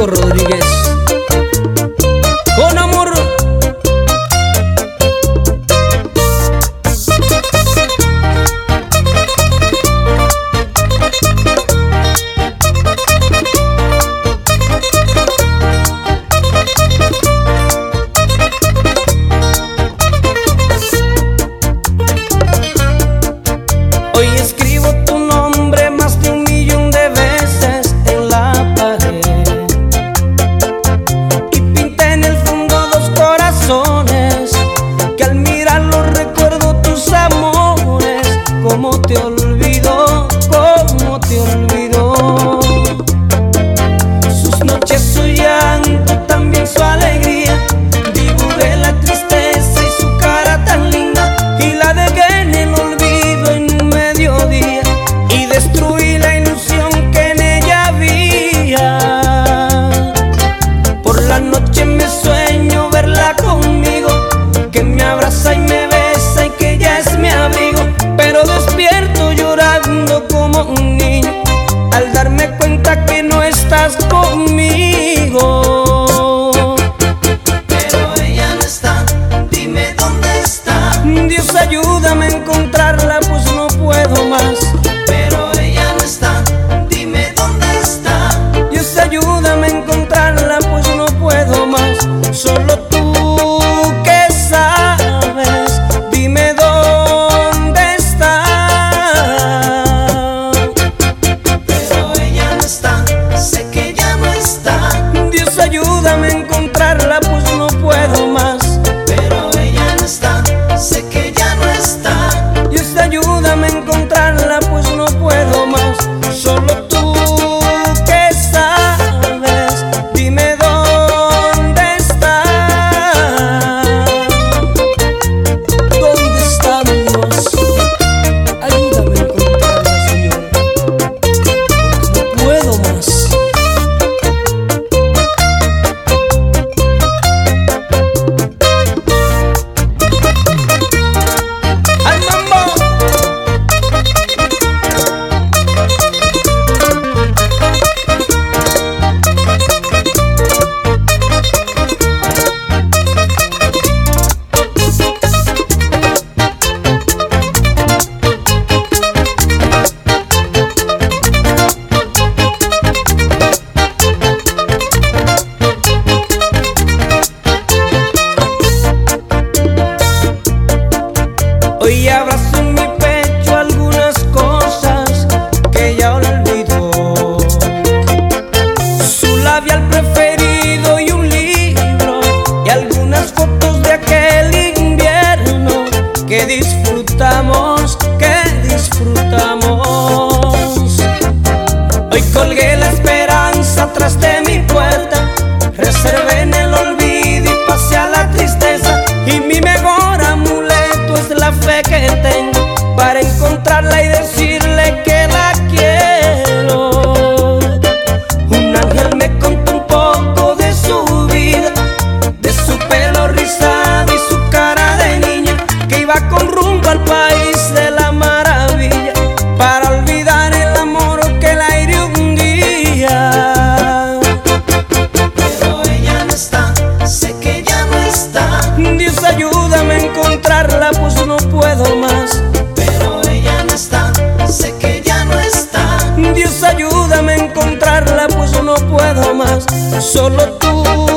Paco Rodríguez. Con amor. Hoy escribo tu nombre más de 1.000.000 de veces en la pared y pinté en el fondo 2 corazones que al mirarlos recuerdo tus amores. Cómo te olvido, cómo te olvido. Sus noches, su llanto, también su alegría. Dibujé la tristeza y su cara tan linda y la dejé en el olvido en un mediodía y destruí la ilusión que en ella había. Por la noche me sueño verla conmigo, que me abraza y me besa y que ella es mi abrigo, pero despierto llorando como un niño al darme cuenta que no estás conmigo. Pero ella no está, dime dónde está. Dios, ayúdame a encontrarla, pues no puedo más. Pero ella no está, dime dónde está. Dios, ayúdame a encontrarla, pues no puedo más. Solo tú que sabes, dime dónde está. Pero ella no está, sé que ya no está. Dios, ayúdame a encontrarla, pues no puedo más. Pero ella no está, sé que ya no está. Dios, ayúdame a encontrarla, pues no puedo más. Solo tú que sabes, dime dónde está. ¿Dónde está Dios? Ayúdame a encontrarla, Señor, porque no puedo más. ¡Al mambo! Hoy abrazo en mi pecho algunas cosas que ya olvidó. Su labial preferido y un libro y algunas fotos de aquel invierno que disfrutamos, que disfrutamos. Hoy colgué la esperanza atrás de mi puerta, reservé en el olvido y pasé a la tristeza, y mi mejor amuleto es la fe que tengo para encontrarla y decirle que la quiero. Un ángel me contó un poco de su vida, de su pelo rizado y su cara de niña, que iba con rumbo al país de la maravilla para olvidar el amor que la hirió un día. Pero ella no está, sé que ya no está. Dios, ayúdame a encontrarla, pues no puedo más. Pero ella no está, sé que ya no está. Dios, ayúdame a encontrarla, pues no puedo más. Solo tú